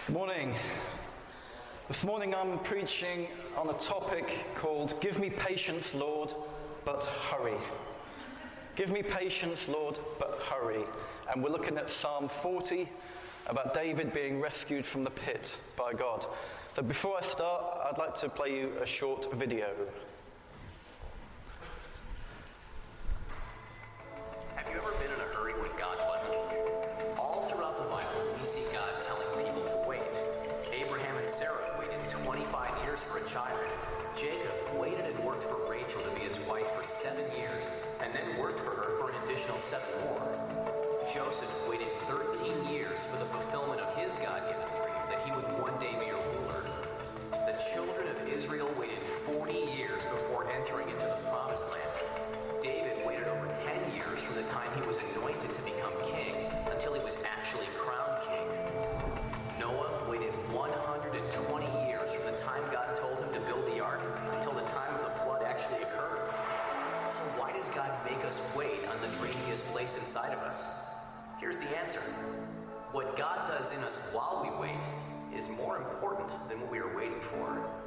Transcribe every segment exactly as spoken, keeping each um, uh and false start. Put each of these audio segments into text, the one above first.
Good morning. This morning I'm preaching on a topic called Give me patience, Lord, but hurry. Give me patience, Lord, but hurry. And we're looking at Psalm forty, about David being rescued from the pit by God. So before I start, I'd like to play you a short video. Have you ever been in a hurry when God wasn't? All throughout the Bible, we see God telling people to wait. Abraham and Sarah waited twenty-five years for a child. Jacob waited and worked for Rachel to be his wife for seven years, and then worked for her for an additional seven more. Joseph waited thirteen years for the fulfillment of his God-given dream that he would one day be a ruler. The children of Israel waited forty years before entering into the promised land. David waited over ten years from the time he was anointed to become king until he was actually crowned king. Noah waited one hundred twenty years from the time God told him to build the ark until the time of the flood actually occurred. So why does God make us wait on the dream he has placed inside of us? Here's the answer. What God does in us while we wait is more important than what we are waiting for.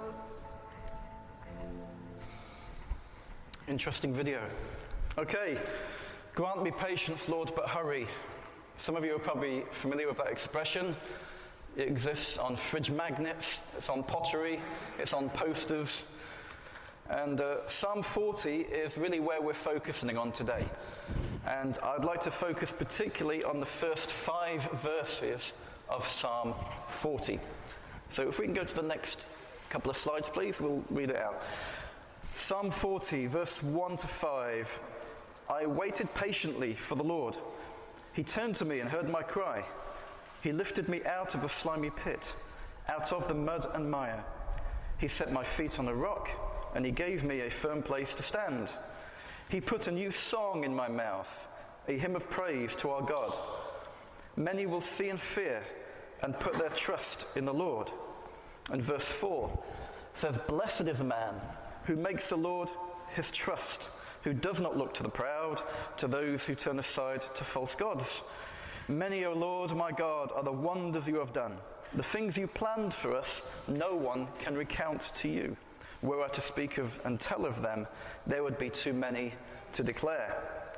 Interesting video. Okay, grant me patience, Lord, but hurry. Some of you are probably familiar with that expression. It exists on fridge magnets, it's on pottery, it's on posters. And uh, Psalm forty is really where we're focusing on today. And I'd like to focus particularly on the first five verses of Psalm forty. So if we can go to the next couple of slides, please, we'll read it out. Psalm forty, verse one to five. I waited patiently for the Lord. He turned to me and heard my cry. He lifted me out of the slimy pit, out of the mud and mire. He set my feet on a rock, and he gave me a firm place to stand. He put a new song in my mouth, a hymn of praise to our God. Many will see and fear and put their trust in the Lord. And verse four says, Blessed is the man who makes the Lord his trust, who does not look to the proud, to those who turn aside to false gods. Many, O Lord, my God, are the wonders you have done. The things you planned for us, no one can recount to you. Were I to speak of and tell of them, there would be too many to declare.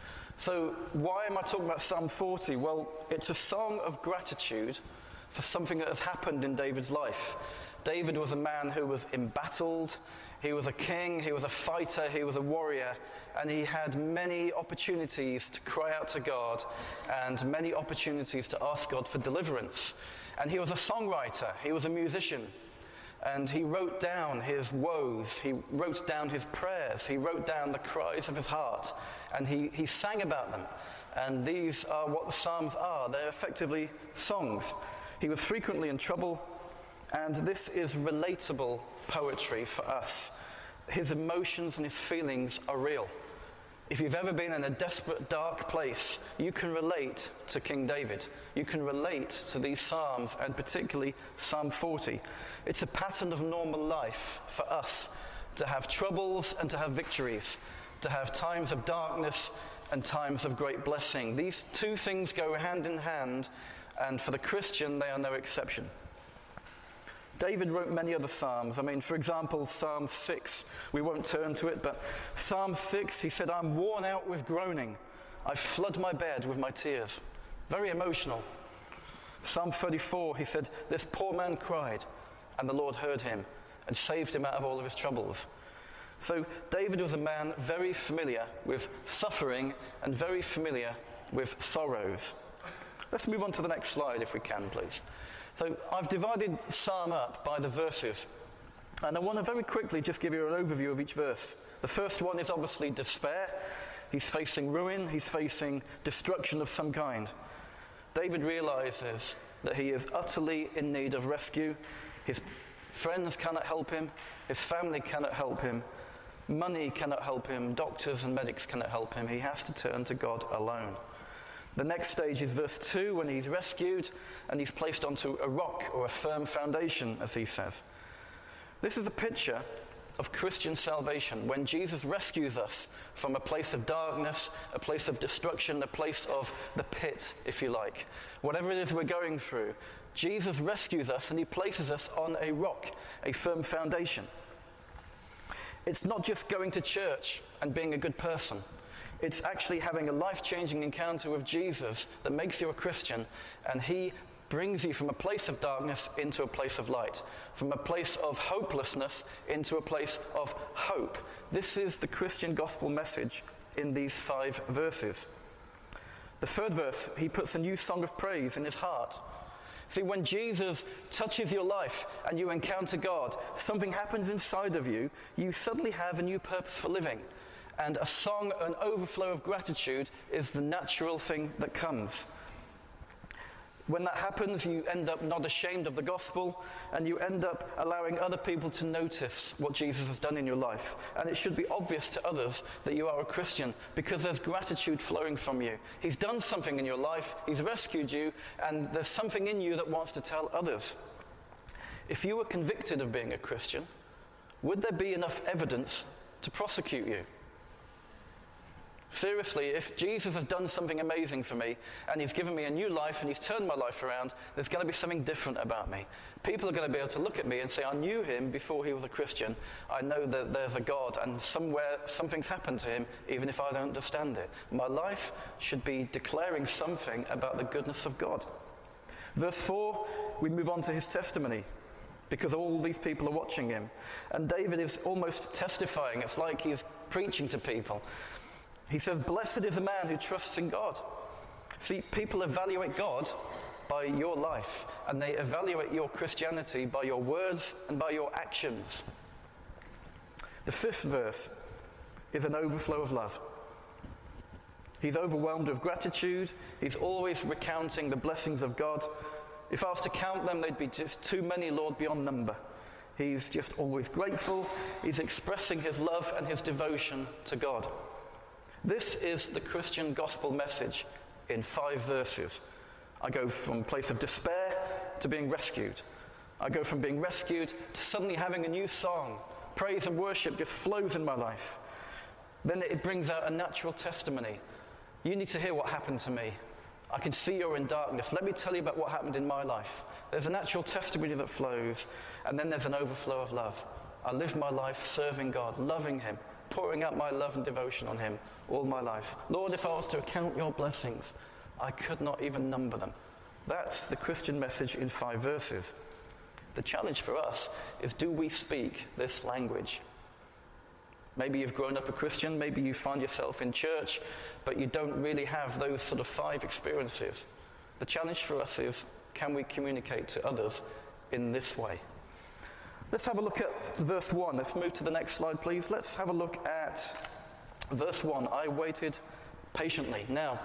So why am I talking about Psalm forty? Well, it's a song of gratitude for something that has happened in David's life. David was a man who was embattled, he was a king, he was a fighter, he was a warrior, and he had many opportunities to cry out to God and many opportunities to ask God for deliverance. And he was a songwriter, he was a musician, and he wrote down his woes, he wrote down his prayers, he wrote down the cries of his heart, and he, he sang about them. And these are what the Psalms are, they're effectively songs. He was frequently in trouble, and this is relatable poetry for us. His emotions and his feelings are real. If you've ever been in a desperate, dark place, you can relate to King David. You can relate to these Psalms, and particularly Psalm forty. It's a pattern of normal life for us to have troubles and to have victories, to have times of darkness and times of great blessing. These two things go hand in hand, and for the Christian, they are no exception. David wrote many other psalms. I mean, for example, Psalm six. We won't turn to it, but Psalm six, he said, I'm worn out with groaning. I flood my bed with my tears. Very emotional. Psalm thirty-four, he said, this poor man cried, and the Lord heard him and saved him out of all of his troubles. So David was a man very familiar with suffering and very familiar with sorrows. Let's move on to the next slide if we can, please. So I've divided Psalm up by the verses, and I want to very quickly just give you an overview of each verse. The first one is obviously despair. He's facing ruin, he's facing destruction of some kind. David realizes that he is utterly in need of rescue. His friends cannot help him, his family cannot help him, money cannot help him, doctors and medics cannot help him. He has to turn to God alone. The next stage is verse two, when he's rescued and he's placed onto a rock or a firm foundation, as he says. This is a picture of Christian salvation, when Jesus rescues us from a place of darkness, a place of destruction, a place of the pit, if you like. Whatever it is we're going through, Jesus rescues us and he places us on a rock, a firm foundation. It's not just going to church and being a good person. It's actually having a life-changing encounter with Jesus that makes you a Christian, and he brings you from a place of darkness into a place of light, from a place of hopelessness into a place of hope. This is the Christian gospel message in these five verses. The third verse, he puts a new song of praise in his heart. See, when Jesus touches your life and you encounter God, something happens inside of you. You suddenly have a new purpose for living. And a song, an overflow of gratitude is the natural thing that comes. When that happens, you end up not ashamed of the gospel, and you end up allowing other people to notice what Jesus has done in your life. And it should be obvious to others that you are a Christian, because there's gratitude flowing from you. He's done something in your life, he's rescued you, and there's something in you that wants to tell others. If you were convicted of being a Christian, would there be enough evidence to prosecute you? Seriously, if Jesus has done something amazing for me, and he's given me a new life, and he's turned my life around, there's going to be something different about me. People are going to be able to look at me and say, I knew him before he was a Christian. I know that there's a God, and somewhere something's happened to him, even if I don't understand it. My life should be declaring something about the goodness of God. Verse four, we move on to his testimony, because all these people are watching him. And David is almost testifying. It's like he's preaching to people. He says, blessed is the man who trusts in God. See, people evaluate God by your life, and they evaluate your Christianity by your words and by your actions. The fifth verse is an overflow of love. He's overwhelmed with gratitude. He's always recounting the blessings of God. If I was to count them, they'd be just too many, Lord, beyond number. He's just always grateful. He's expressing his love and his devotion to God. This is the Christian gospel message in five verses. I go from a place of despair to being rescued. I go from being rescued to suddenly having a new song. Praise and worship just flows in my life. Then it brings out a natural testimony. You need to hear what happened to me. I can see you're in darkness. Let me tell you about what happened in my life. There's a natural testimony that flows, and then there's an overflow of love. I live my life serving God, loving him, pouring out my love and devotion on him all my life. Lord, if I was to count your blessings, I could not even number them. That's the Christian message in five verses. The challenge for us is, do we speak this language? Maybe you've grown up a Christian, maybe you find yourself in church, but you don't really have those sort of five experiences. The challenge for us is, can we communicate to others in this way? Let's have a look at verse one. Let's move to the next slide, please. Let's have a look at verse one. I waited patiently. Now,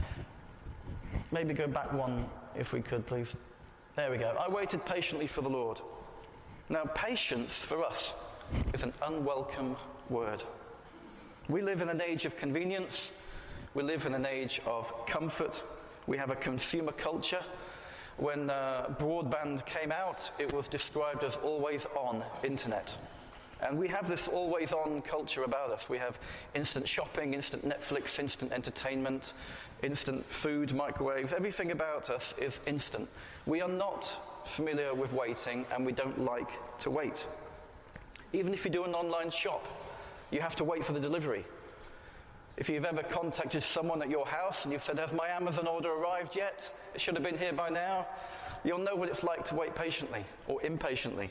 maybe go back one if we could, please. There we go. I waited patiently for the Lord. Now, patience for us is an unwelcome word. We live in an age of convenience. We live in an age of comfort. We have a consumer culture. When uh, broadband came out, it was described as always-on internet. And we have this always-on culture about us. We have instant shopping, instant Netflix, instant entertainment, instant food, microwaves. Everything about us is instant. We are not familiar with waiting, and we don't like to wait. Even if you do an online shop, you have to wait for the delivery. If you've ever contacted someone at your house and you've said, has my Amazon order arrived yet? It should have been here by now. You'll know what it's like to wait patiently or impatiently.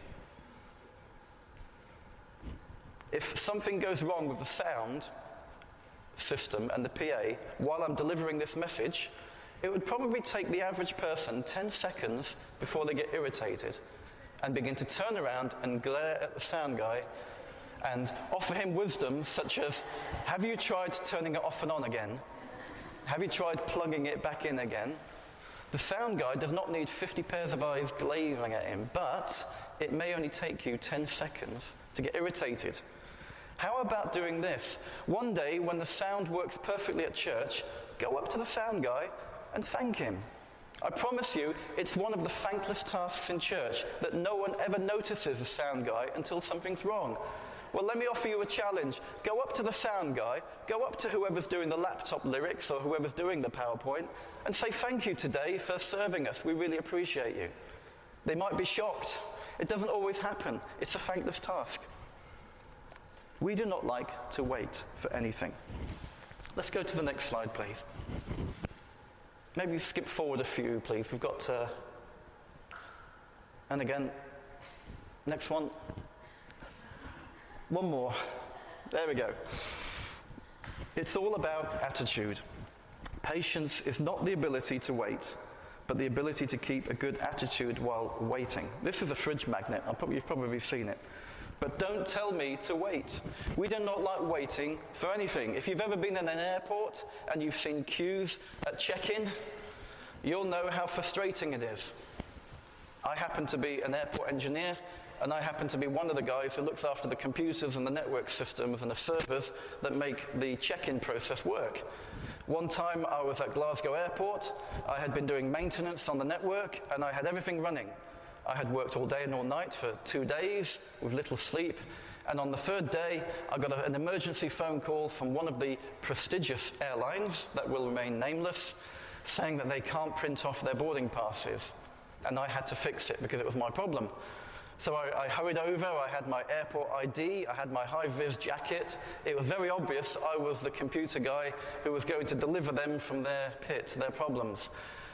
If something goes wrong with the sound system and the P A while I'm delivering this message, it would probably take the average person ten seconds before they get irritated and begin to turn around and glare at the sound guy and offer him wisdom such as, have you tried turning it off and on again? Have you tried plugging it back in again? The sound guy does not need fifty pairs of eyes glazing at him, but it may only take you ten seconds to get irritated. How about doing this? One day, when the sound works perfectly at church, go up to the sound guy and thank him. I promise you, it's one of the thankless tasks in church that no one ever notices the sound guy until something's wrong. Well, let me offer you a challenge. Go up to the sound guy, go up to whoever's doing the laptop lyrics or whoever's doing the PowerPoint, and say thank you today for serving us. We really appreciate you. They might be shocked. It doesn't always happen. It's a thankless task. We do not like to wait for anything. Let's go to the next slide, please. Maybe skip forward a few, please. We've got, uh, and again, next one. One more. There we go. It's all about attitude. Patience is not the ability to wait, but the ability to keep a good attitude while waiting. This is a fridge magnet. I'll probably, you've probably seen it. But don't tell me to wait. We do not like waiting for anything. If you've ever been in an airport and you've seen queues at check-in, you'll know how frustrating it is. I happen to be an airport engineer, and I happen to be one of the guys who looks after the computers and the network systems and the servers that make the check-in process work. One time I was at Glasgow Airport. I had been doing maintenance on the network, and I had everything running. I had worked all day and all night for two days with little sleep, and on the third day I got a, an emergency phone call from one of the prestigious airlines that will remain nameless, saying that they can't print off their boarding passes, and I had to fix it because it was my problem. So I, I hurried over, I had my airport I D, I had my high-vis jacket. It was very obvious I was the computer guy who was going to deliver them from their pit, their problems.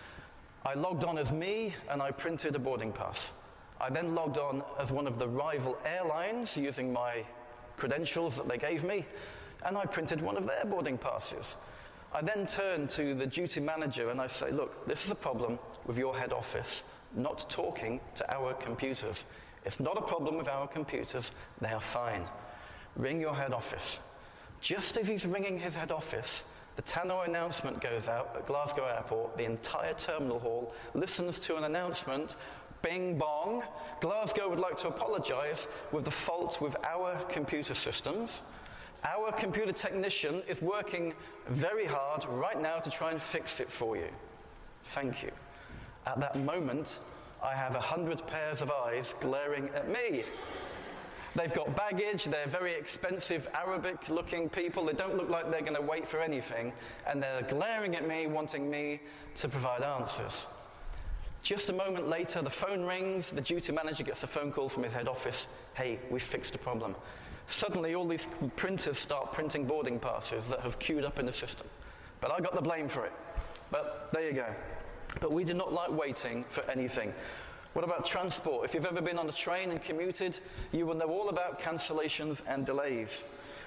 I logged on as me, and I printed a boarding pass. I then logged on as one of the rival airlines using my credentials that they gave me, and I printed one of their boarding passes. I then turned to the duty manager and I say, look, this is a problem with your head office not talking to our computers. It's not a problem with our computers, they are fine. Ring your head office. Just as he's ringing his head office, the tannoy announcement goes out at Glasgow Airport. The entire terminal hall listens to an announcement. Bing bong. Glasgow would like to apologize with the fault with our computer systems. Our computer technician is working very hard right now to try and fix it for you. Thank you. At that moment, I have a hundred pairs of eyes glaring at me. They've got baggage, they're very expensive Arabic-looking people, they don't look like they're going to wait for anything, and they're glaring at me, wanting me to provide answers. Just a moment later, the phone rings, the duty manager gets a phone call from his head office. Hey, we've fixed the problem. Suddenly, all these printers start printing boarding passes that have queued up in the system. But I got the blame for it. But there you go. But we do not like waiting for anything. What about transport? If you've ever been on a train and commuted, you will know all about cancellations and delays.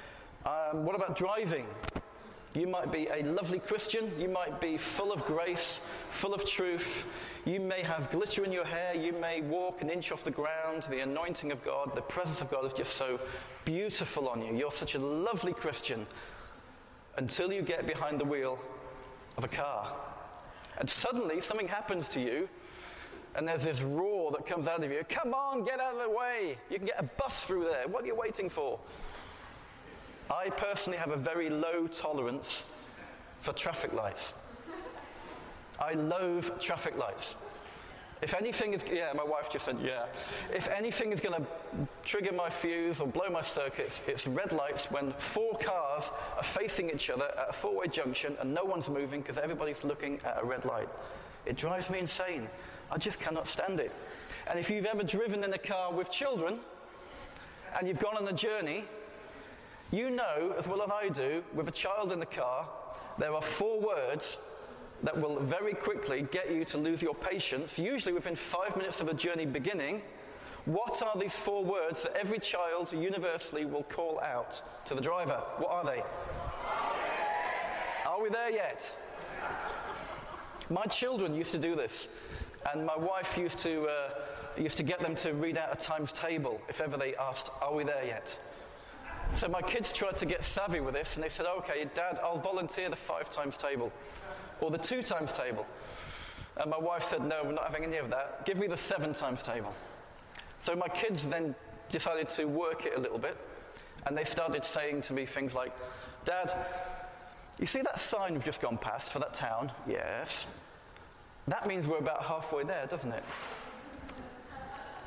Um, what about driving? You might be a lovely Christian, you might be full of grace, full of truth, you may have glitter in your hair, you may walk an inch off the ground, the anointing of God, the presence of God is just so beautiful on you. You're such a lovely Christian until you get behind the wheel of a car. And suddenly something happens to you, and there's this roar that comes out of you. Come on, get out of the way. You can get a bus through there. What are you waiting for? I personally have a very low tolerance for traffic lights. I loathe traffic lights. If anything is, yeah, my wife just said, yeah. If anything is going to trigger my fuse or blow my circuits, it's red lights when four cars are facing each other at a four-way junction and no one's moving because everybody's looking at a red light. It drives me insane. I just cannot stand it. And if you've ever driven in a car with children and you've gone on a journey, you know as well as I do, with a child in the car, there are four words that will very quickly get you to lose your patience, usually within five minutes of the journey beginning. What are these four words that every child universally will call out to the driver? What are they? Are we there yet? My children used to do this. And my wife used to uh, used to get them to read out a times table if ever they asked, are we there yet? So my kids tried to get savvy with this, and they said, okay, Dad, I'll volunteer the five times table, or the two times table. And my wife said, no, we're not having any of that. Give me the seven times table. So my kids then decided to work it a little bit, and they started saying to me things like, Dad, you see that sign we've just gone past for that town? Yes. That means we're about halfway there, doesn't it?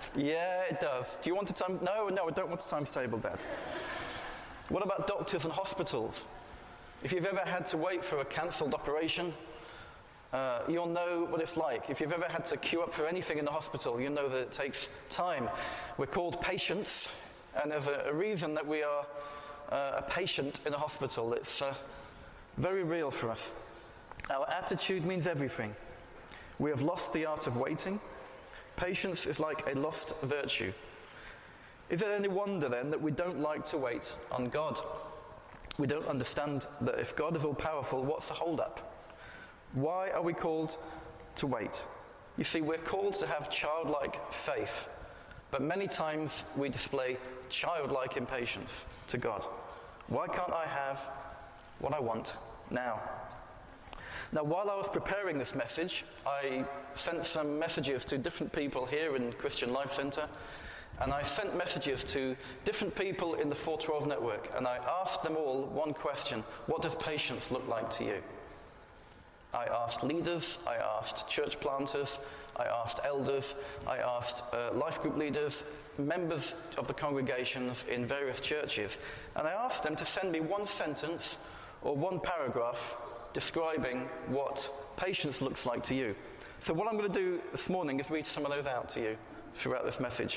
Yeah, it does. Do you want a time? No, no, I don't want a times table, Dad. What about doctors and hospitals? If you've ever had to wait for a cancelled operation, uh, you'll know what it's like. If you've ever had to queue up for anything in the hospital, you know that it takes time. We're called patients, and there's a, a reason that we are uh, a patient in a hospital. It's uh, very real for us. Our attitude means everything. We have lost the art of waiting. Patience is like a lost virtue. Is it any wonder then that we don't like to wait on God? We don't understand that if God is all powerful, what's the hold up? Why are we called to wait? You see, we're called to have childlike faith, but many times we display childlike impatience to God. Why can't I have what I want now? Now, while I was preparing this message, I sent some messages to different people here in Christian Life Centre, and I sent messages to different people in the four twelve network, and I asked them all one question: what does patience look like to you? I asked leaders, I asked church planters, I asked elders, I asked uh, life group leaders, members of the congregations in various churches, and I asked them to send me one sentence or one paragraph describing what patience looks like to you. So what I'm going to do this morning is read some of those out to you throughout this message.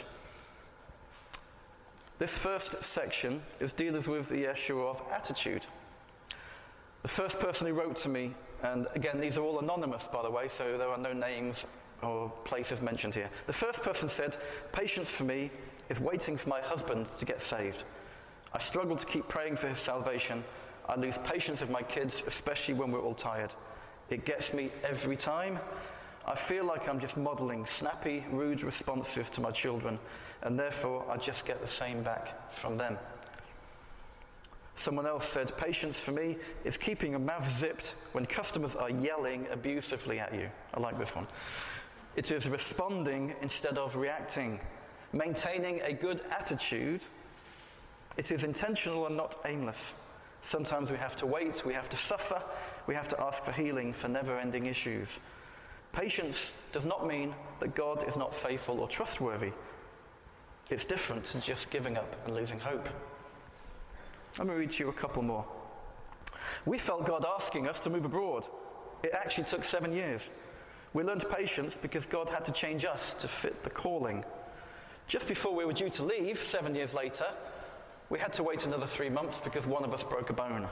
This first section is dealing with the issue of attitude. The first person who wrote to me, and again these are all anonymous by the way, so there are no names or places mentioned here. The first person said, patience for me is waiting for my husband to get saved. I struggle to keep praying for his salvation. I lose patience with my kids, especially when we're all tired. It gets me every time. I feel like I'm just modelling snappy, rude responses to my children, and therefore I just get the same back from them. Someone else said, patience for me is keeping your mouth zipped when customers are yelling abusively at you. I like this one. It is responding instead of reacting, maintaining a good attitude. It is intentional and not aimless. Sometimes we have to wait, we have to suffer, we have to ask for healing for never-ending issues. Patience does not mean that God is not faithful or trustworthy. It's different to just giving up and losing hope. Let me read to you a couple more. We felt God asking us to move abroad. It actually took seven years. We learned patience because God had to change us to fit the calling. Just before we were due to leave, seven years later, we had to wait another three months because one of us broke a bone.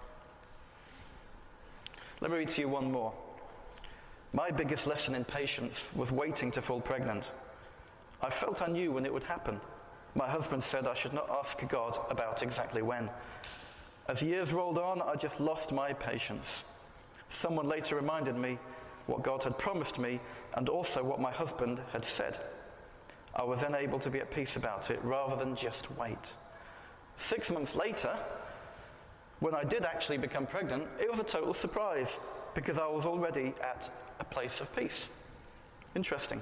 Let me read to you one more. My biggest lesson in patience was waiting to fall pregnant. I felt I knew when it would happen. My husband said I should not ask God about exactly when. As years rolled on, I just lost my patience. Someone later reminded me what God had promised me and also what my husband had said. I was then able to be at peace about it rather than just wait. Six months later, when I did actually become pregnant, it was a total surprise because I was already at a place of peace. Interesting.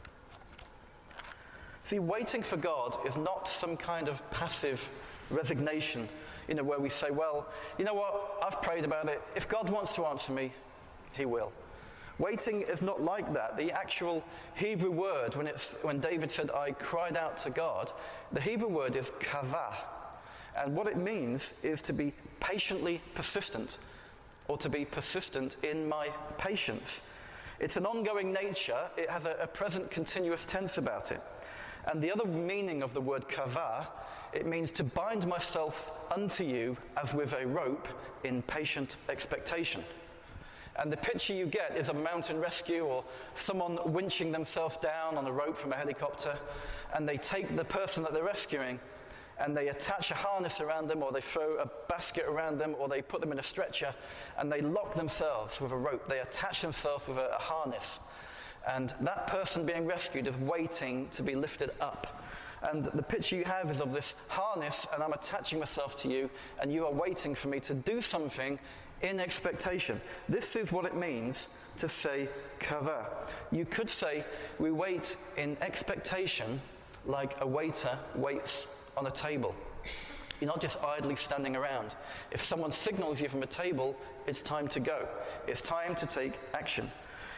See, waiting for God is not some kind of passive resignation, you know, where we say, well, you know what, I've prayed about it. If God wants to answer me, he will. Waiting is not like that. The actual Hebrew word, when, it's, when David said, I cried out to God, the Hebrew word is kavah. And what it means is to be patiently persistent, or to be persistent in my patience. It's an ongoing nature. It has a, a present continuous tense about it. And the other meaning of the word kavah, it means to bind myself unto you as with a rope in patient expectation. And the picture you get is a mountain rescue or someone winching themselves down on a rope from a helicopter, and they take the person that they're rescuing and they attach a harness around them, or they throw a basket around them, or they put them in a stretcher, and they lock themselves with a rope. They attach themselves with a, a harness. And that person being rescued is waiting to be lifted up. And the picture you have is of this harness, and I'm attaching myself to you, and you are waiting for me to do something in expectation. This is what it means to say kavah. You could say we wait in expectation like a waiter waits on a table. You're not just idly standing around. If someone signals you from a table, it's time to go. It's time to take action.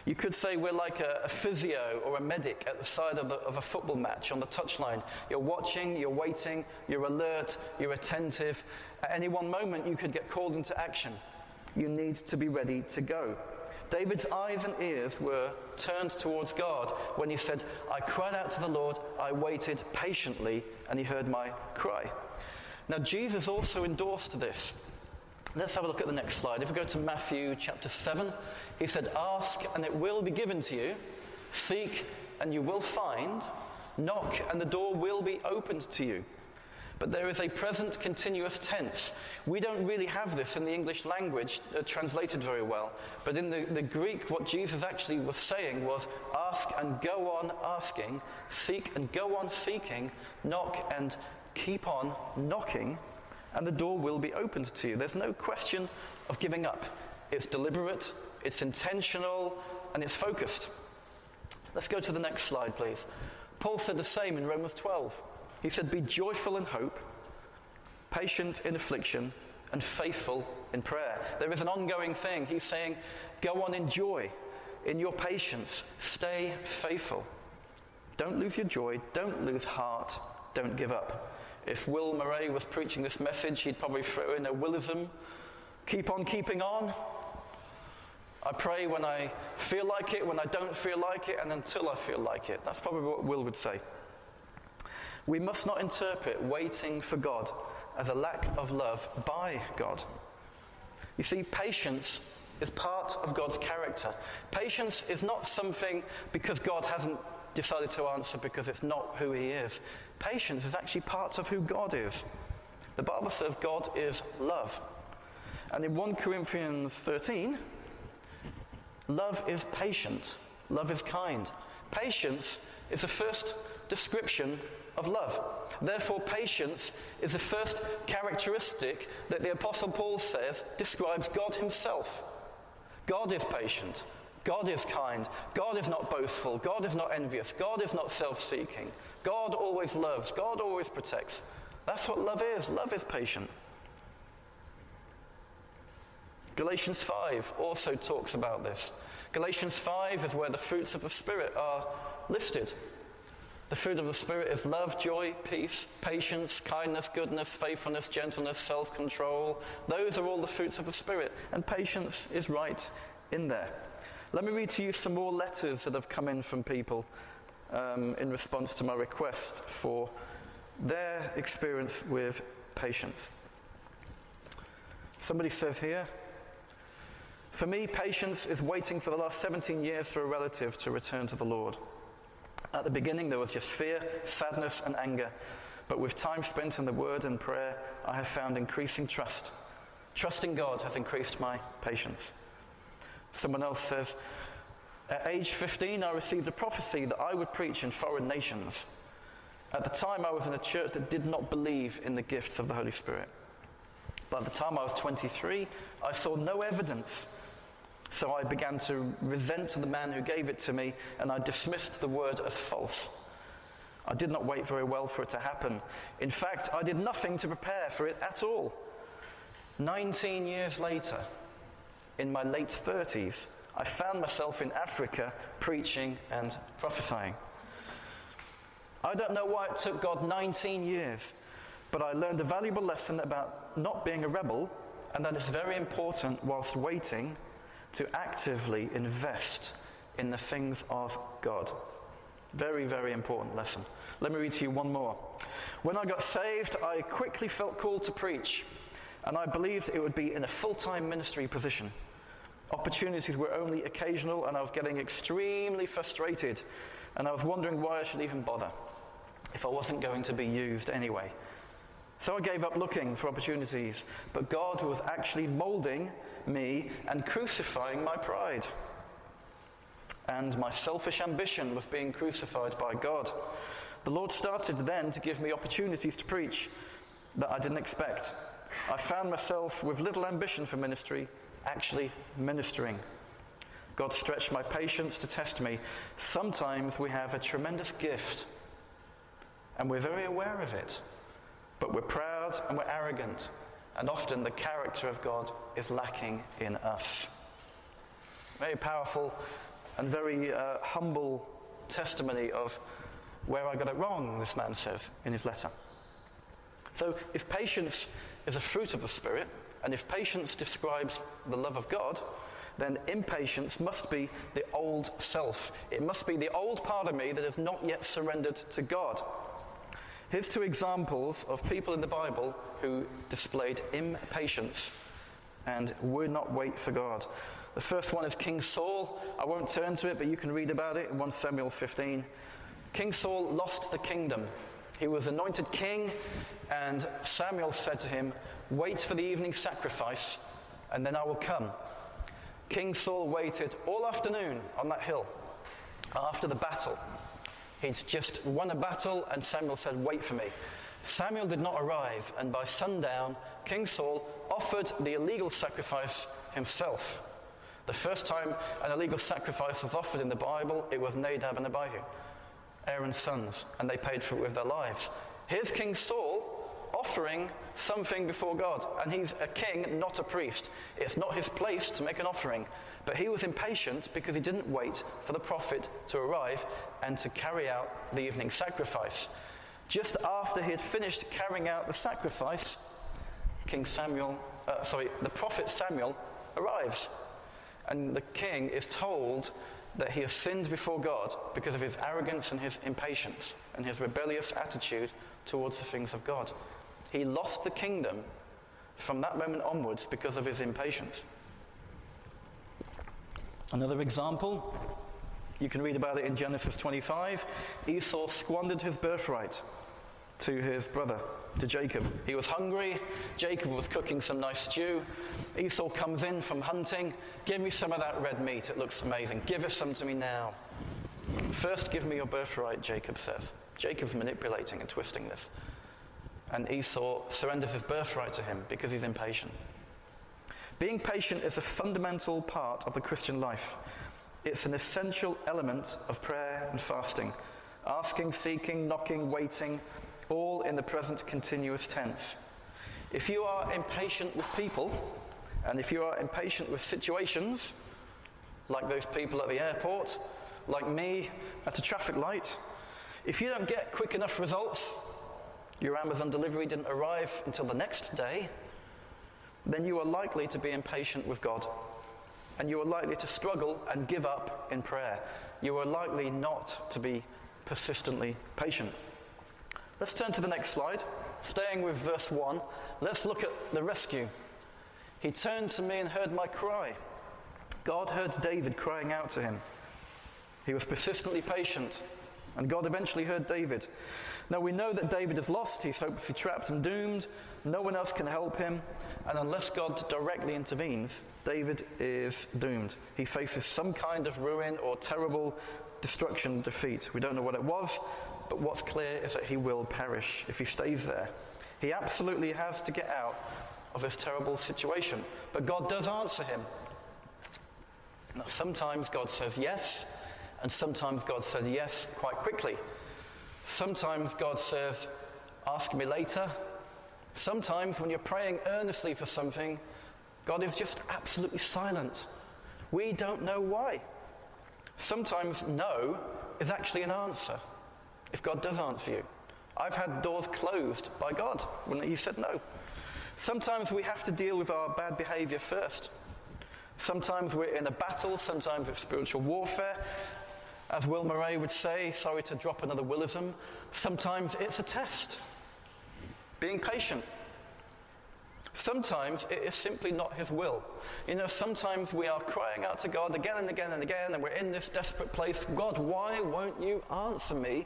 You could say we're like a, a physio or a medic at the side of, the, of a football match on the touchline. You're watching, you're waiting, you're alert, you're attentive. At any one moment, you could get called into action. You need to be ready to go. David's eyes and ears were turned towards God when he said, I cried out to the Lord, I waited patiently, and he heard my cry. Now, Jesus also endorsed this. Let's have a look at the next slide. If we go to Matthew chapter seven, he said, ask and it will be given to you. Seek and you will find. Knock and the door will be opened to you. But there is a present continuous tense. We don't really have this in the English language uh, translated very well. But in the, the Greek, what Jesus actually was saying was, ask and go on asking. Seek and go on seeking. Knock and keep on knocking. And the door will be opened to you. There's no question of giving up. It's deliberate, it's intentional, and it's focused. Let's go to the next slide, please. Paul said the same in Romans twelve. He said, be joyful in hope, patient in affliction, and faithful in prayer. There is an ongoing thing. He's saying, go on in joy, in your patience. Stay faithful. Don't lose your joy. Don't lose heart. Don't give up. If Will Murray was preaching this message, he'd probably throw in a Willism. Keep on keeping on. I pray when I feel like it, when I don't feel like it, and until I feel like it. That's probably what Will would say. We must not interpret waiting for God as a lack of love by God. You see, patience is part of God's character. Patience is not something because God hasn't decided to answer because it's not who he is. Patience is actually part of who God is. The Bible says God is love. And in First Corinthians thirteen, love is patient. Love is kind. Patience is the first description of love. Therefore, patience is the first characteristic that the Apostle Paul says describes God himself. God is patient. God is kind. God is not boastful. God is not envious. God is not self-seeking. God always loves. God always protects. That's what love is. Love is patient. Galatians five also talks about this. Galatians five is where the fruits of the Spirit are listed. The fruit of the Spirit is love, joy, peace, patience, kindness, goodness, faithfulness, gentleness, self-control. Those are all the fruits of the Spirit. And patience is right in there. Let me read to you some more letters that have come in from people um, in response to my request for their experience with patience. Somebody says here, for me, patience is waiting for the last seventeen years for a relative to return to the Lord. At the beginning, there was just fear, sadness, and anger. But with time spent in the Word and prayer, I have found increasing trust. Trusting God has increased my patience. Someone else says, at age fifteen, I received a prophecy that I would preach in foreign nations. At the time, I was in a church that did not believe in the gifts of the Holy Spirit. By the time I was twenty-three, I saw no evidence. So I began to resent the man who gave it to me, and I dismissed the word as false. I did not wait very well for it to happen. In fact, I did nothing to prepare for it at all. Nineteen years later, in my late thirties, I found myself in Africa preaching and prophesying. I don't know why it took God nineteen years, but I learned a valuable lesson about not being a rebel, and that it's very important whilst waiting to actively invest in the things of God. Very, very important lesson. Let me read to you one more. When I got saved, I quickly felt called to preach, and I believed it would be in a full-time ministry position. Opportunities were only occasional, and I was getting extremely frustrated, and I was wondering why I should even bother if I wasn't going to be used anyway. So I gave up looking for opportunities, but God was actually molding me and crucifying my pride. And my selfish ambition was being crucified by God. The Lord started then to give me opportunities to preach that I didn't expect. I found myself with little ambition for ministry, actually ministering. God stretched my patience to test me. Sometimes we have a tremendous gift, and we're very aware of it. But we're proud and we're arrogant, and often the character of God is lacking in us. Very powerful and very uh, humble testimony of where I got it wrong, this man says in his letter. So if patience is a fruit of the Spirit, and if patience describes the love of God, then impatience must be the old self. It must be the old part of me that has not yet surrendered to God. Here's two examples of people in the Bible who displayed impatience and would not wait for God. The first one is King Saul. I won't turn to it, but you can read about it in First Samuel fifteen. King Saul lost the kingdom. He was anointed king, and Samuel said to him, "Wait for the evening sacrifice, and then I will come." King Saul waited all afternoon on that hill after the battle. He'd just won a battle, and Samuel said, "Wait for me." Samuel did not arrive, and by sundown, King Saul offered the illegal sacrifice himself. The first time an illegal sacrifice was offered in the Bible, it was Nadab and Abihu, Aaron's sons, and they paid for it with their lives. Here's King Saul offering something before God, and he's a king, not a priest. It's not his place to make an offering, but he was impatient because he didn't wait for the prophet to arrive and to carry out the evening sacrifice. Just after he had finished carrying out the sacrifice, King Samuel, uh, sorry, the prophet Samuel arrives, and the king is told that he has sinned before God because of his arrogance and his impatience and his rebellious attitude towards the things of God. He lost the kingdom from that moment onwards because of his impatience. Another example, you can read about it in Genesis twenty-five. Esau squandered his birthright to his brother, to Jacob. He was hungry. Jacob was cooking some nice stew. Esau comes in from hunting. "Give me some of that red meat. It looks amazing. Give us some to me now." "First, give me your birthright," Jacob says. Jacob's manipulating and twisting this. And Esau surrenders his birthright to him because he's impatient. Being patient is a fundamental part of the Christian life. It's an essential element of prayer and fasting. Asking, seeking, knocking, waiting, all in the present continuous tense. If you are impatient with people, and if you are impatient with situations, like those people at the airport, like me at a traffic light, if you don't get quick enough results, your Amazon delivery didn't arrive until the next day, then you are likely to be impatient with God. And you are likely to struggle and give up in prayer. You are likely not to be persistently patient. Let's turn to the next slide. Staying with verse one, let's look at the rescue. "He turned to me and heard my cry." God heard David crying out to him. He was persistently patient, and God eventually heard David. Now we know that David is lost. He's hopelessly trapped and doomed. No one else can help him. And unless God directly intervenes, David is doomed. He faces some kind of ruin or terrible destruction, defeat. We don't know what it was, but what's clear is that he will perish if he stays there. He absolutely has to get out of this terrible situation. But God does answer him. Now, sometimes God says yes, and sometimes God says yes quite quickly. Sometimes God says, "Ask me later." Sometimes when you're praying earnestly for something, God is just absolutely silent. We don't know why. Sometimes no is actually an answer, if God does answer you. I've had doors closed by God when He said no. Sometimes we have to deal with our bad behavior first. Sometimes we're in a battle, sometimes it's spiritual warfare. As Will Murray would say, sorry to drop another Willism, sometimes it's a test. Being patient. Sometimes it is simply not His will. You know, sometimes we are crying out to God again and again and again, and we're in this desperate place. God, why won't you answer me?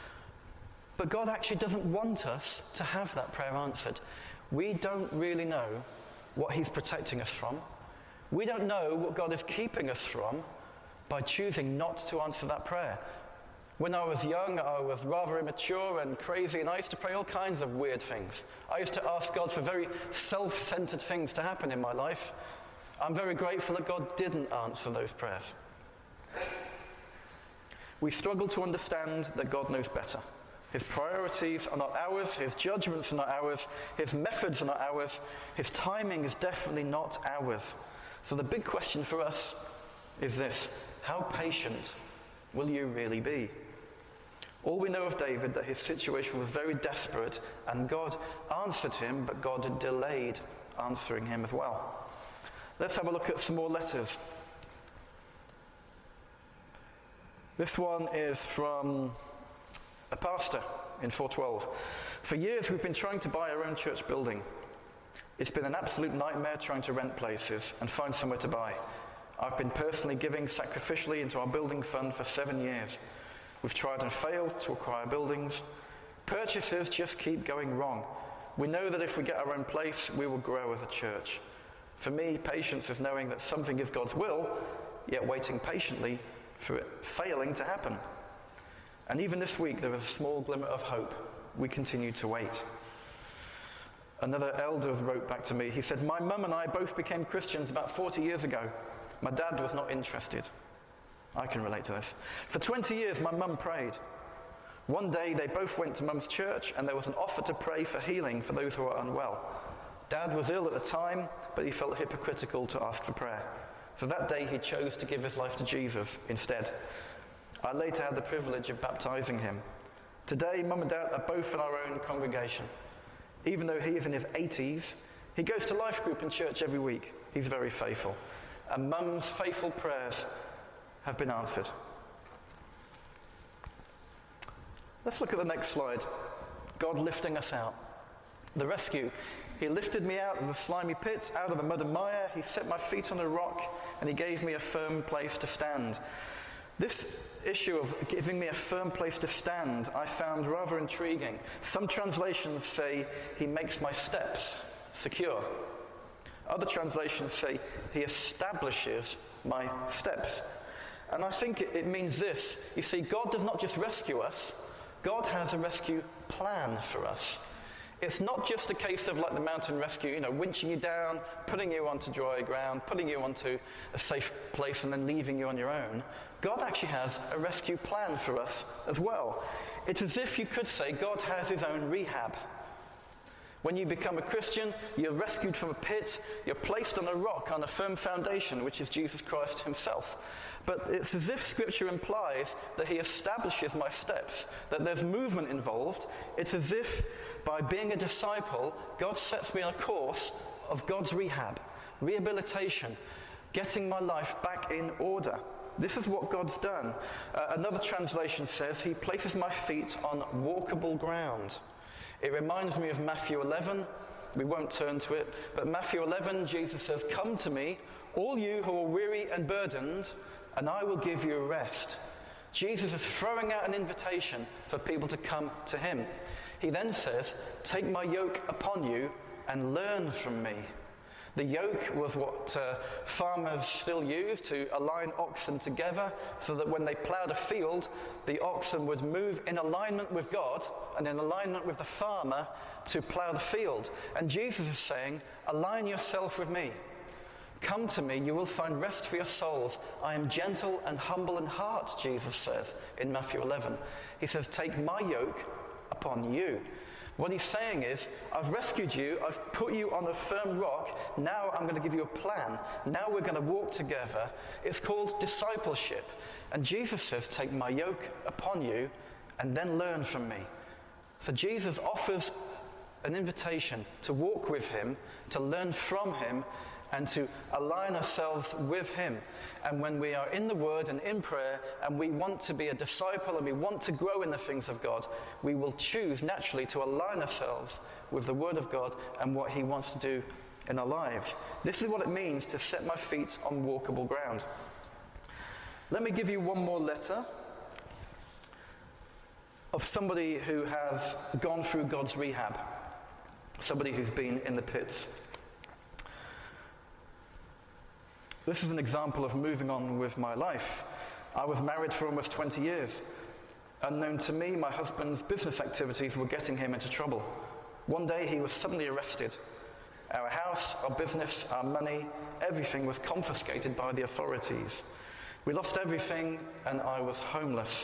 But God actually doesn't want us to have that prayer answered. We don't really know what He's protecting us from. We don't know what God is keeping us from by choosing not to answer that prayer. When I was young, I was rather immature and crazy, and I used to pray all kinds of weird things. I used to ask God for very self-centered things to happen in my life. I'm very grateful that God didn't answer those prayers. We struggle to understand that God knows better. His priorities are not ours, His judgments are not ours, His methods are not ours, His timing is definitely not ours. So the big question for us is this: How patient will you really be? All we know of David, that his situation was very desperate, and God answered him, but God had delayed answering him as well. Let's have a look at some more letters. This one is from a pastor in four twelve. For years we've been trying to buy our own church building. It's been an absolute nightmare trying to rent places and find somewhere to buy. I've been personally giving sacrificially into our building fund for seven years. We've tried and failed to acquire buildings. Purchases just keep going wrong. We know that if we get our own place, we will grow as a church. For me, patience is knowing that something is God's will, yet waiting patiently for it failing to happen. And even this week, there was a small glimmer of hope. We continue to wait. Another elder wrote back to me. He said, my mum and I both became Christians about forty years ago. My dad was not interested. I can relate to this. For twenty years, my mum prayed. One day, they both went to mum's church, and there was an offer to pray for healing for those who are unwell. Dad was ill at the time, but he felt hypocritical to ask for prayer. So that day, he chose to give his life to Jesus instead. I later had the privilege of baptizing him. Today, mum and dad are both in our own congregation. Even though he is in his eighties, he goes to life group in church every week. He's very faithful. And mum's faithful prayers have been answered. Let's look at the next slide. God lifting us out. The rescue. He lifted me out of the slimy pit, out of the mud and mire. He set my feet on a rock, and he gave me a firm place to stand. This issue of giving me a firm place to stand, I found rather intriguing. Some translations say, he makes my steps secure. Other translations say, he establishes my steps. And I think it, it means this. You see, God does not just rescue us. God has a rescue plan for us. It's not just a case of like the mountain rescue, you know, winching you down, putting you onto dry ground, putting you onto a safe place and then leaving you on your own. God actually has a rescue plan for us as well. It's as if you could say God has his own rehab. When you become a Christian, you're rescued from a pit, you're placed on a rock, on a firm foundation, which is Jesus Christ himself. But it's as if Scripture implies that he establishes my steps, that there's movement involved. It's as if by being a disciple, God sets me on a course of God's rehab, rehabilitation, getting my life back in order. This is what God's done. Uh, another translation says, he places my feet on walkable ground. It reminds me of Matthew eleven. We won't turn to it, but Matthew eleven, Jesus says, come to me, all you who are weary and burdened, and I will give you rest. Jesus is throwing out an invitation for people to come to him. He then says, take my yoke upon you and learn from me. The yoke was what uh, farmers still use to align oxen together so that when they plowed a field, the oxen would move in alignment with God and in alignment with the farmer to plow the field. And Jesus is saying, align yourself with me. Come to me, you will find rest for your souls. I am gentle and humble in heart, Jesus says in Matthew eleven. He says, take my yoke upon you. What he's saying is, I've rescued you, I've put you on a firm rock, now I'm going to give you a plan. Now we're going to walk together. It's called discipleship. And Jesus says, take my yoke upon you and then learn from me. So Jesus offers an invitation to walk with him, to learn from him, and to align ourselves with him. And when we are in the Word and in prayer, and we want to be a disciple and we want to grow in the things of God, we will choose naturally to align ourselves with the Word of God and what he wants to do in our lives. This is what it means to set my feet on walkable ground. Let me give you one more letter of somebody who has gone through God's rehab, somebody who's been in the pits. This is an example of moving on with my life. I was married for almost twenty years. Unknown to me, my husband's business activities were getting him into trouble. One day he was suddenly arrested. Our house, our business, our money, everything was confiscated by the authorities. We lost everything and I was homeless.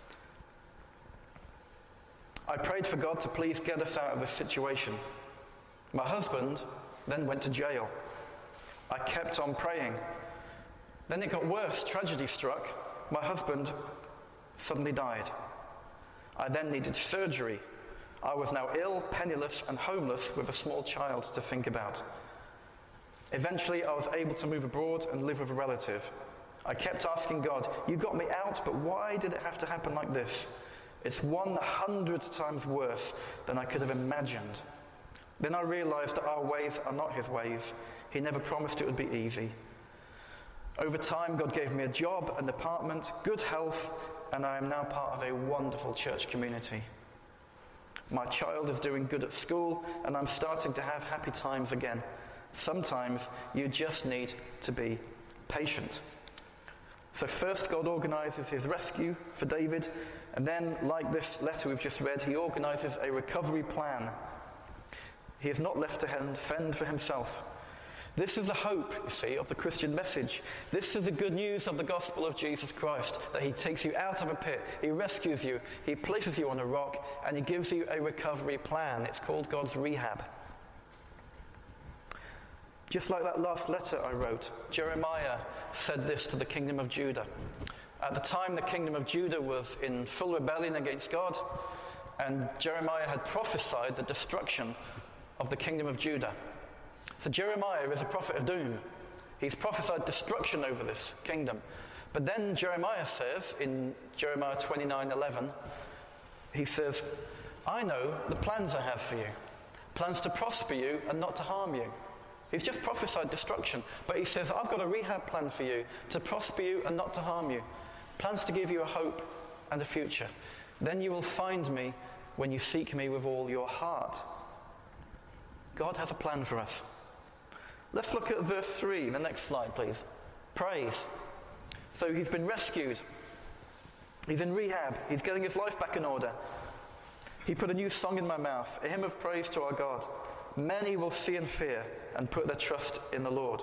I prayed for God to please get us out of this situation. My husband then went to jail. I kept on praying. Then it got worse. Tragedy struck. My husband suddenly died. I then needed surgery. I was now ill, penniless, and homeless with a small child to think about. Eventually, I was able to move abroad and live with a relative. I kept asking God, you got me out, but why did it have to happen like this? It's one hundred times worse than I could have imagined. Then I realized that our ways are not his ways. He never promised it would be easy. Over time, God gave me a job, an apartment, good health, and I am now part of a wonderful church community. My child is doing good at school, and I'm starting to have happy times again. Sometimes you just need to be patient. So first, God organizes his rescue for David, and then, like this letter we've just read, he organizes a recovery plan. He is not left to fend for himself. This is the hope, you see, of the Christian message. This is the good news of the gospel of Jesus Christ, that he takes you out of a pit, he rescues you, he places you on a rock, and he gives you a recovery plan. It's called God's rehab. Just like that last letter I wrote, Jeremiah said this to the kingdom of Judah. At the time, the kingdom of Judah was in full rebellion against God, and Jeremiah had prophesied the destruction of the kingdom of Judah. So Jeremiah is a prophet of doom. He's prophesied destruction over this kingdom. But then Jeremiah says, in Jeremiah twenty-nine eleven, he says, I know the plans I have for you, plans to prosper you and not to harm you. He's just prophesied destruction, but he says, I've got a rehab plan for you, to prosper you and not to harm you, plans to give you a hope and a future. Then you will find me when you seek me with all your heart. God has a plan for us. Let's look at verse three, the next slide, please. Praise. So he's been rescued. He's in rehab. He's getting his life back in order. He put a new song in my mouth, a hymn of praise to our God. Many will see and fear and put their trust in the Lord.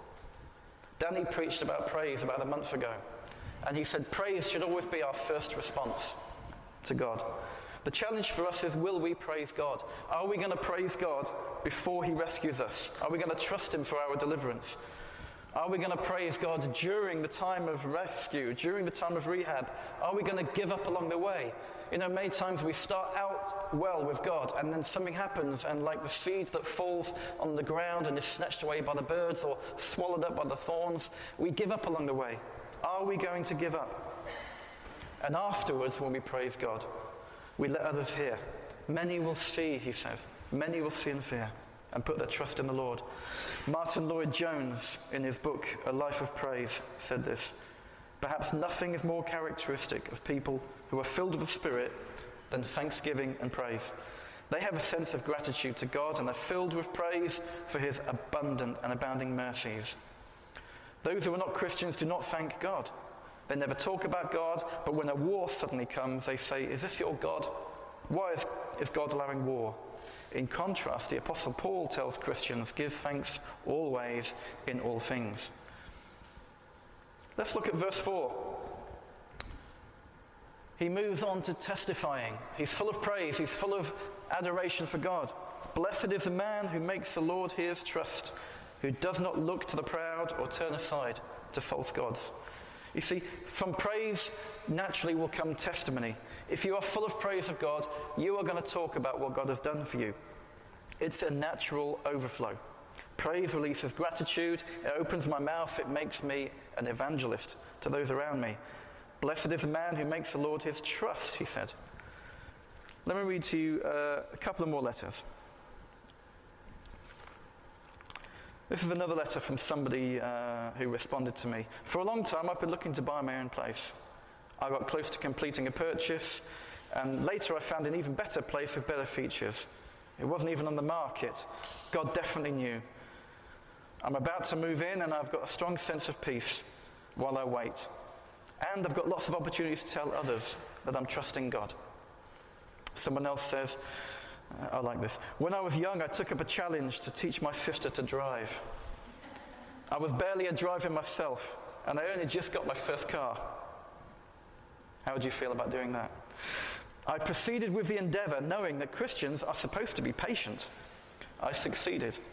Danny preached about praise about a month ago, and he said praise should always be our first response to God. The challenge for us is, will we praise God? Are we going to praise God before he rescues us? Are we going to trust him for our deliverance? Are we going to praise God during the time of rescue, during the time of rehab? Are we going to give up along the way? You know, many times we start out well with God, and then something happens, and like the seed that falls on the ground and is snatched away by the birds or swallowed up by the thorns, we give up along the way. Are we going to give up? And afterwards, when we praise God, we let others hear. Many will see, he says. Many will see and fear and put their trust in the Lord. Martin Lloyd-Jones, in his book, A Life of Praise, said this: perhaps nothing is more characteristic of people who are filled with the Spirit than thanksgiving and praise. They have a sense of gratitude to God and are filled with praise for his abundant and abounding mercies. Those who are not Christians do not thank God. They never talk about God, but when a war suddenly comes, they say, is this your God? Why is, is God allowing war? In contrast, the Apostle Paul tells Christians, give thanks always in all things. Let's look at verse four. He moves on to testifying. He's full of praise. He's full of adoration for God. Blessed is the man who makes the Lord his trust, who does not look to the proud or turn aside to false gods. You see, from praise naturally will come testimony. If you are full of praise of God, you are going to talk about what God has done for you. It's a natural overflow. Praise releases gratitude. It opens my mouth. It makes me an evangelist to those around me. Blessed is the man who makes the Lord his trust, he said. Let me read to you uh, a couple of more letters. This is another letter from somebody uh, who responded to me. For a long time, I've been looking to buy my own place. I got close to completing a purchase, and later I found an even better place with better features. It wasn't even on the market. God definitely knew. I'm about to move in, and I've got a strong sense of peace while I wait. And I've got lots of opportunities to tell others that I'm trusting God. Someone else says, I like this. When I was young, I took up a challenge to teach my sister to drive. I was barely a driver myself, and I only just got my first car. How would you feel about doing that? I proceeded with the endeavor, knowing that Christians are supposed to be patient. I succeeded.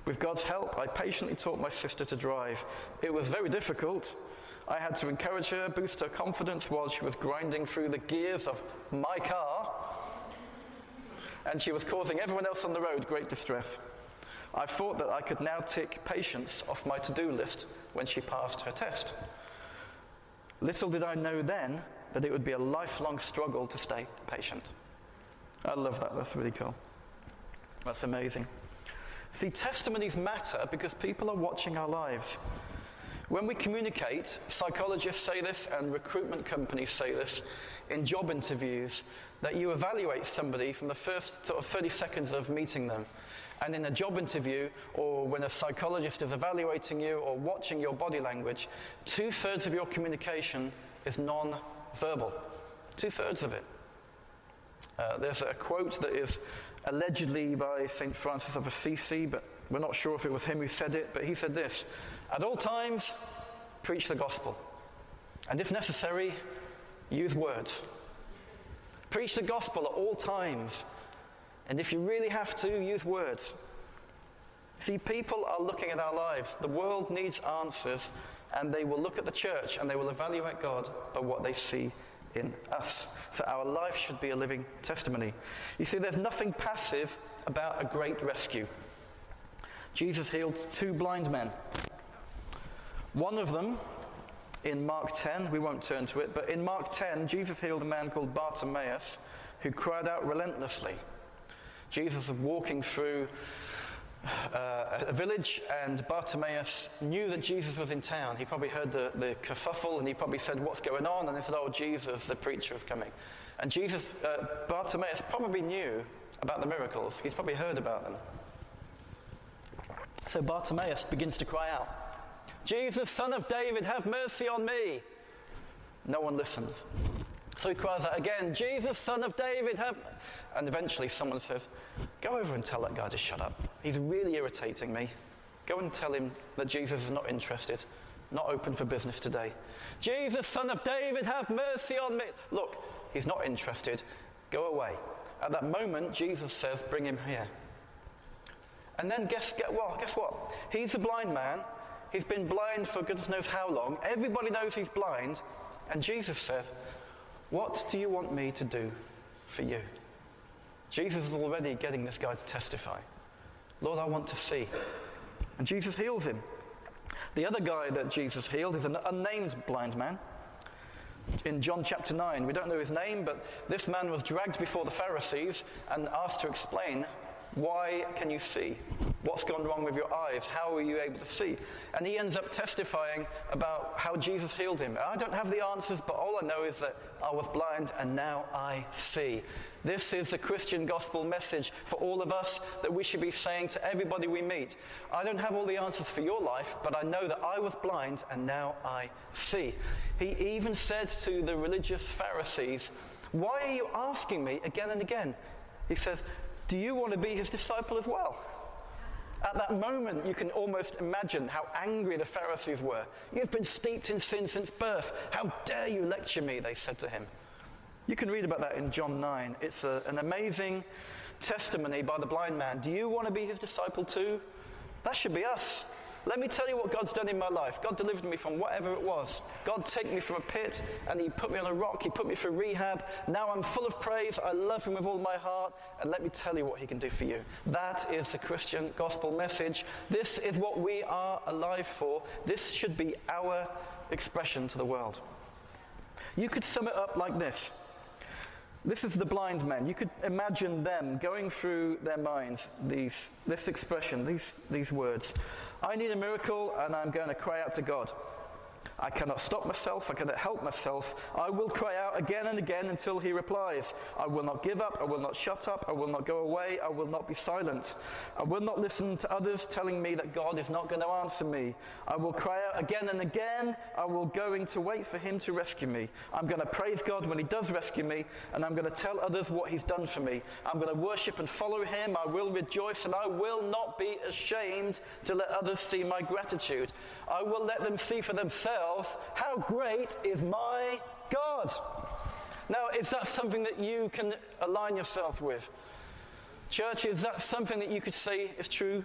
With God's help, I patiently taught my sister to drive. It was very difficult. I had to encourage her, boost her confidence while she was grinding through the gears of my car, and she was causing everyone else on the road great distress. I thought that I could now tick patience off my to-do list when she passed her test. Little did I know then that it would be a lifelong struggle to stay patient. I love that. That's really cool. That's amazing. See, testimonies matter because people are watching our lives. When we communicate, psychologists say this and recruitment companies say this in job interviews, that you evaluate somebody from the first sort of thirty seconds of meeting them. And in a job interview, or when a psychologist is evaluating you or watching your body language, two-thirds of your communication is non-verbal. Two-thirds of it. Uh, there's a quote that is allegedly by Saint Francis of Assisi, but we're not sure if it was him who said it, but he said this: at all times, preach the gospel. And if necessary, use words. Preach the gospel at all times. And if you really have to, use words. See, people are looking at our lives. The world needs answers, and they will look at the church and they will evaluate God by what they see in us. So our life should be a living testimony. You see, there's nothing passive about a great rescue. Jesus healed two blind men. One of them, in Mark ten, we won't turn to it, but in Mark ten, Jesus healed a man called Bartimaeus who cried out relentlessly. Jesus was walking through uh, a village, and Bartimaeus knew that Jesus was in town. He probably heard the, the kerfuffle, and he probably said, "What's going on?" And they said, "Oh, Jesus, the preacher is coming." And Jesus, uh, Bartimaeus probably knew about the miracles. He's probably heard about them. So Bartimaeus begins to cry out, "Jesus, Son of David, have mercy on me." No one listens. So he cries out again, "Jesus, Son of David, have..." And eventually someone says, "Go over and tell that guy to shut up. He's really irritating me. Go and tell him that Jesus is not interested, not open for business today. Jesus, Son of David, have mercy on me." Look, he's not interested. Go away. At that moment, Jesus says, "Bring him here." And then guess, guess, well, guess what? He's a blind man. He's been blind for goodness knows how long. Everybody knows he's blind. And Jesus says, "What do you want me to do for you?" Jesus is already getting this guy to testify. "Lord, I want to see." And Jesus heals him. The other guy that Jesus healed is an unnamed blind man. In John chapter nine, we don't know his name, but this man was dragged before the Pharisees and asked to explain, "Why can you see? What's gone wrong with your eyes? How are you able to see?" And he ends up testifying about how Jesus healed him. "I don't have the answers, but all I know is that I was blind and now I see." This is the Christian gospel message for all of us that we should be saying to everybody we meet. I don't have all the answers for your life, but I know that I was blind and now I see. He even said to the religious Pharisees, "Why are you asking me again and again?" He says, "Do you want to be his disciple as well?" At that moment, you can almost imagine how angry the Pharisees were. "You've been steeped in sin since birth. How dare you lecture me?" they said to him. You can read about that in John nine. It's a, an amazing testimony by the blind man. Do you want to be his disciple too? That should be us. Let me tell you what God's done in my life. God delivered me from whatever it was. God took me from a pit and he put me on a rock. He put me through rehab. Now I'm full of praise. I love him with all my heart. And let me tell you what he can do for you. That is the Christian gospel message. This is what we are alive for. This should be our expression to the world. You could sum it up like this. This is the blind men. You could imagine them going through their minds these, this expression, these, these words. "I need a miracle and I'm going to cry out to God. I cannot stop myself, I cannot help myself. I will cry out again and again until he replies. I will not give up, I will not shut up, I will not go away, I will not be silent. I will not listen to others telling me that God is not going to answer me. I will cry out again and again. I will going to wait for him to rescue me. I'm going to praise God when he does rescue me, and I'm going to tell others what he's done for me. I'm going to worship and follow him. I will rejoice and I will not be ashamed to let others see my gratitude. I will let them see for themselves how great is my God." Now, is that something that you can align yourself with? Church, is that something that you could say is true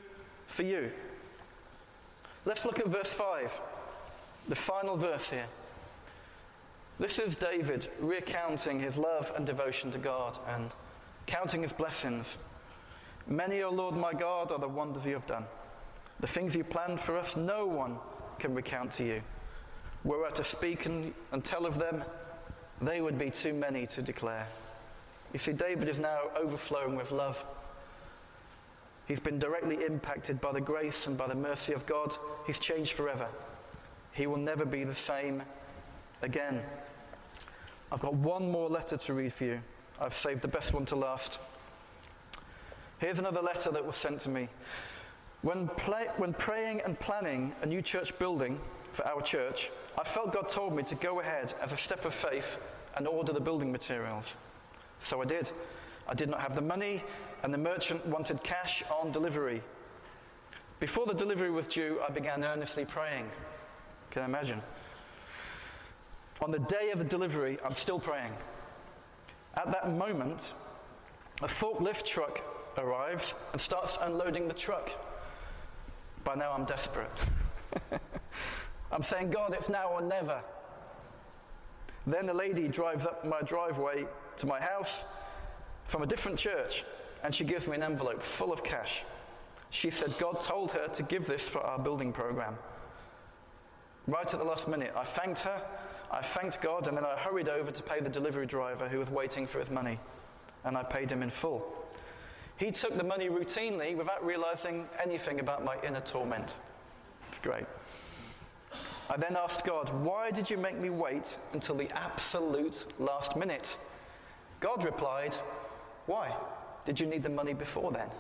for you. Let's look at verse five, the final verse here. This is David recounting his love and devotion to God and counting his blessings. Many, O Lord my God, are the wonders you have done. The things you planned for us, no one can recount to you. Were I to speak and, and tell of them, they would be too many to declare. You see, David is now overflowing with love. He's been directly impacted by the grace and by the mercy of God. He's changed forever. He will never be the same again. I've got one more letter to read for you. I've saved the best one to last. Here's another letter that was sent to me. When, play, when praying and planning a new church building for our church, I felt God told me to go ahead as a step of faith and order the building materials. So I did. I did not have the money, and the merchant wanted cash on delivery. Before the delivery was due, I began earnestly praying. Can you imagine? On the day of the delivery, I'm still praying. At that moment, a forklift truck arrives and starts unloading the truck. By now I'm desperate. I'm saying, God, it's now or never. Then a lady drives up my driveway to my house from a different church, and she gives me an envelope full of cash. She said God told her to give this for our building program. Right at the last minute, I thanked her, I thanked God, and then I hurried over to pay the delivery driver who was waiting for his money, and I paid him in full. He took the money routinely without realizing anything about my inner torment. It's great. I then asked God, why did you make me wait until the absolute last minute? God replied, why? Did you need the money before then?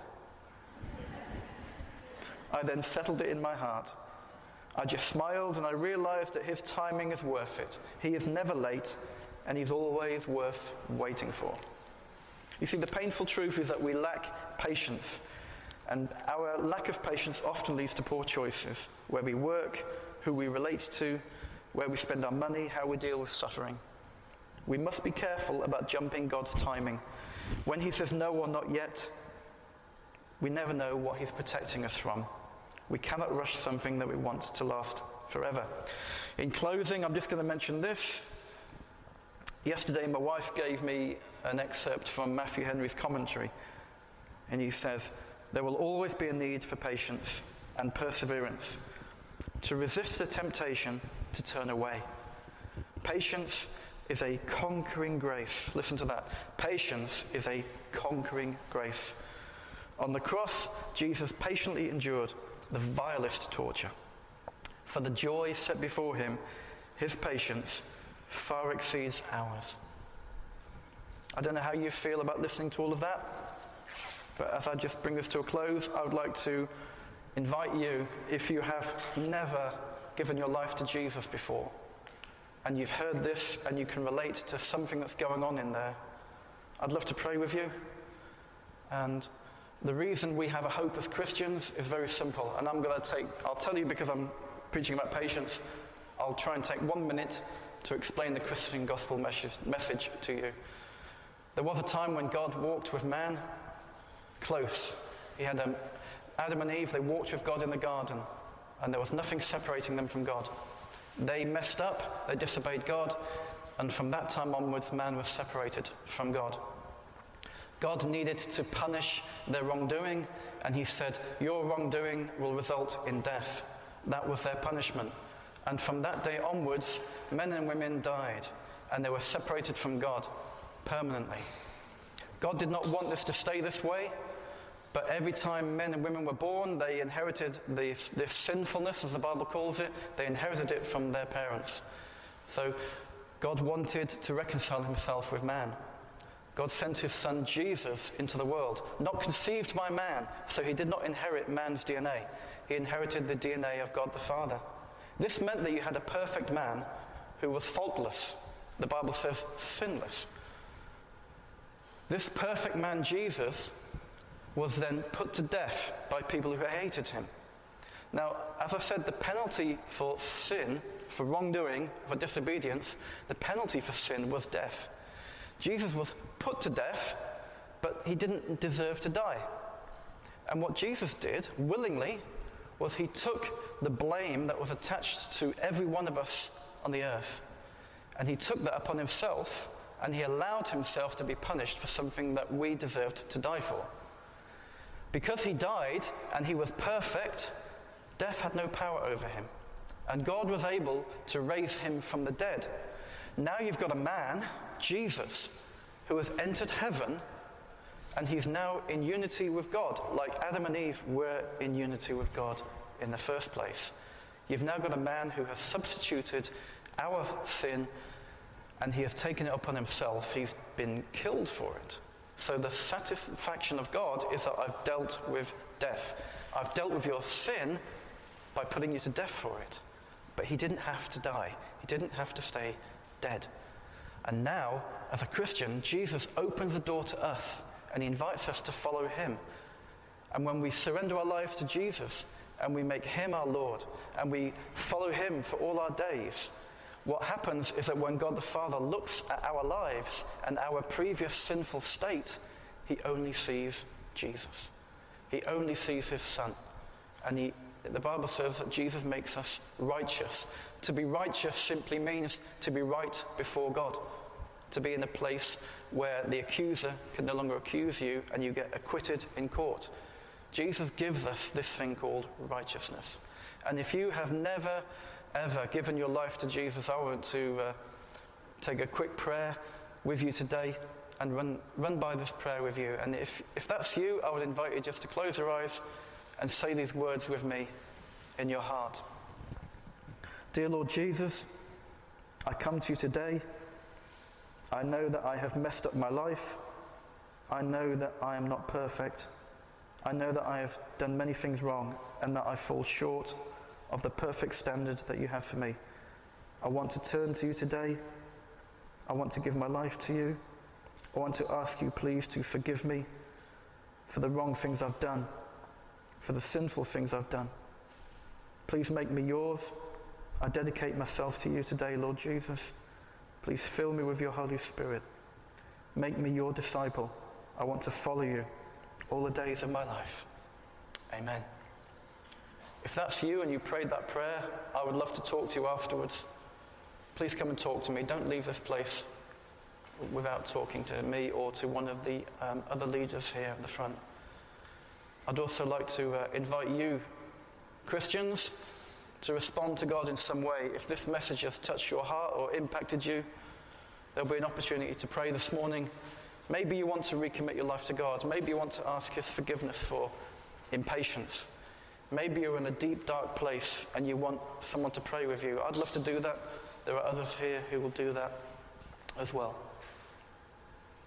I then settled it in my heart. I just smiled and I realized that his timing is worth it. He is never late and he's always worth waiting for. You see, the painful truth is that we lack patience, and our lack of patience often leads to poor choices, where we work, who we relate to, where we spend our money, how we deal with suffering. We must be careful about jumping God's timing. When he says no or not yet, we never know what he's protecting us from. We cannot rush something that we want to last forever. In closing, I'm just going to mention this. Yesterday, my wife gave me an excerpt from Matthew Henry's commentary, and he says, there will always be a need for patience and perseverance to resist the temptation to turn away. Patience is a conquering grace. Listen to that. Patience is a conquering grace. On the cross, Jesus patiently endured the vilest torture. For the joy set before him, his patience far exceeds ours. I don't know how you feel about listening to all of that, but as I just bring this to a close, I would like to invite you, if you have never given your life to Jesus before, and you've heard this and you can relate to something that's going on in there, I'd love to pray with you. And the reason we have a hope as Christians is very simple, and I'm going to take, I'll tell you because I'm preaching about patience, I'll try and take one minute to explain the Christian gospel message, message to you. There was a time when God walked with man close. He had um, Adam and Eve, they walked with God in the garden, and there was nothing separating them from God. They messed up, they disobeyed God, and from that time onwards, man was separated from God. God needed to punish their wrongdoing, and he said, your wrongdoing will result in death. That was their punishment. And from that day onwards, men and women died, and they were separated from God permanently. God did not want this to stay this way, but every time men and women were born, they inherited this, this sinfulness, as the Bible calls it. They inherited it from their parents. So God wanted to reconcile himself with man. God sent his son Jesus into the world, not conceived by man, so he did not inherit man's D N A. He inherited the D N A of God the Father. This meant that you had a perfect man who was faultless. The Bible says sinless. This perfect man, Jesus, was then put to death by people who hated him. Now, as I said, the penalty for sin, for wrongdoing, for disobedience, the penalty for sin was death. Jesus was put to death, but he didn't deserve to die. And what Jesus did, willingly, was he took the blame that was attached to every one of us on the earth. And he took that upon himself, and he allowed himself to be punished for something that we deserved to die for. Because he died and he was perfect, death had no power over him. And God was able to raise him from the dead. Now you've got a man, Jesus, who has entered heaven, and he's now in unity with God, like Adam and Eve were in unity with God in the first place. You've now got a man who has substituted our sin, and he has taken it upon himself. He's been killed for it. So the satisfaction of God is that I've dealt with death. I've dealt with your sin by putting you to death for it. But he didn't have to die. He didn't have to stay dead. And now, as a Christian, Jesus opens the door to us, and he invites us to follow him. And when we surrender our lives to Jesus, and we make him our Lord, and we follow him for all our days, what happens is that when God the Father looks at our lives and our previous sinful state, he only sees Jesus. He only sees his Son. And he, the Bible says that Jesus makes us righteous. To be righteous simply means to be right before God. To be in a place where the accuser can no longer accuse you and you get acquitted in court. Jesus gives us this thing called righteousness. And if you have never, ever given your life to Jesus, I want to uh, take a quick prayer with you today and run, run by this prayer with you. And if, if that's you, I would invite you just to close your eyes and say these words with me in your heart. Dear Lord Jesus, I come to you today. I know that I have messed up my life. I know that I am not perfect. I know that I have done many things wrong and that I fall short of the perfect standard that you have for me. I want to turn to you today. I want to give my life to you. I want to ask you, please, to forgive me for the wrong things I've done, for the sinful things I've done. Please make me yours. I dedicate myself to you today, Lord Jesus. Please fill me with your Holy Spirit. Make me your disciple. I want to follow you all the days of my life. Amen. If that's you and you prayed that prayer, I would love to talk to you afterwards. Please come and talk to me. Don't leave this place without talking to me or to one of the um, other leaders here at the front. I'd also like to uh, invite you, Christians, to respond to God in some way. If this message has touched your heart or impacted you, there'll be an opportunity to pray this morning. Maybe you want to recommit your life to God. Maybe you want to ask his forgiveness for impatience. Maybe you're in a deep, dark place and you want someone to pray with you. I'd love to do that. There are others here who will do that as well.